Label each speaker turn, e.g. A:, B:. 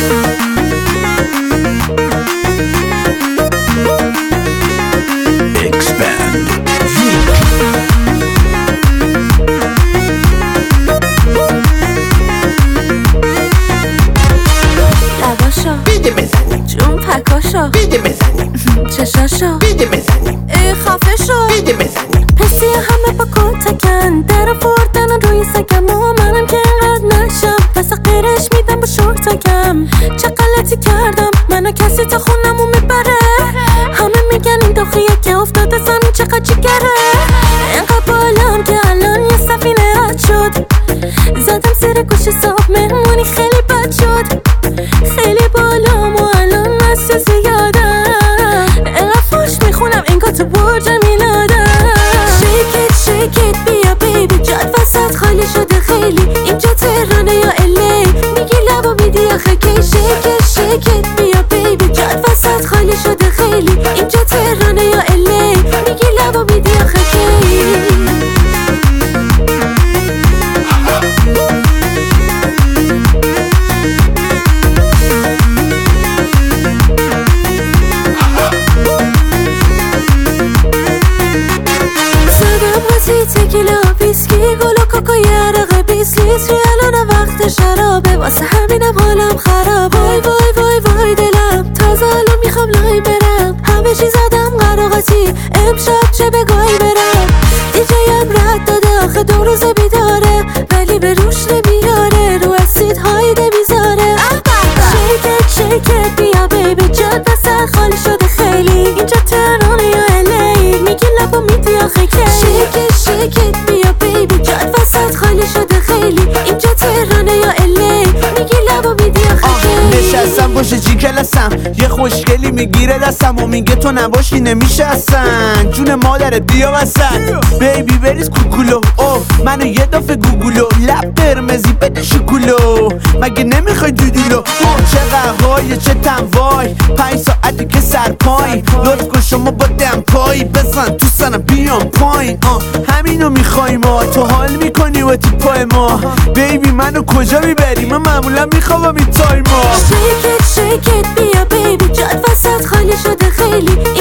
A: جون پکاشو بیده بزنیم چشاشو بیده بزنیم ای خفشو بیده بزنیم پسی همه با کتکن در فوردن و روی سگم و منم که اینقدر نشم پس غیرش میدم با شورتکم چه غلطی کردم منو کسی تا خونمو میبره همه میگن این داخیه که افتاده زمین چقدر جگره اینقدر بالام که الان یه سفینه رد شد زدم زیر گوش صاحب مهمونی خیلی بد شد خیلی بالام و الان مسته زیادم اینقدر فوش میخونم انگار تو برج میلادم شیکت بیا بیبی جاد وسط خالی شده خیلی اینجا تهرانه یا الی میگی لبو میدی آخه کی شیکت بیا بیبی جاد وسط خالی شده خیلی اینجا تهرانه یا الی میگی لبو میدی آخه کی تکیلا ویسکی گل و کوکا یه عرق 20 لیتری الان وقت شرابه واسه همینم حالم خراب وای وای وای وای دلم تازه الان میخوام لای برم همه چی زدم قراقاتی امشب چه بگاهی برم دیجیم رد داده آخه 2 روز بیداره ولی به روش نمیاره رو اسید هایده میذاره شیکت بیا بیبی جاد وسط خالی شده خیلی اینجا تهرانه یا الی میگی لبا میدی آخه کی شیکت بیا بیبی جاد وسط خالی شده خیلی اینجا تهرانه یا الی میگی لبا میدی آخه کی
B: نشستم باشه چی کلسم یه خوشگلی میگیره دستم و میگه تو نباشی نمیشه اصلا جون مادرت بیا وسط بیبی بریز کوکولو اوه منو یه دافه گوگولو لب قرمزی بده شکولو مگه نمیخوای دودیلو اوه چه قهوای چه تنوای 5 ساعتی که سرپای لطف کن شما با دمپایی بزن تو سنم بیام پایین همینو میخوای ما تو حال میکنی و تو پای ما بیبی منو کجا میبری من معمولا میخوام این تایما
A: شیکت بیا بیبی جاد وسط خالی شده خیلی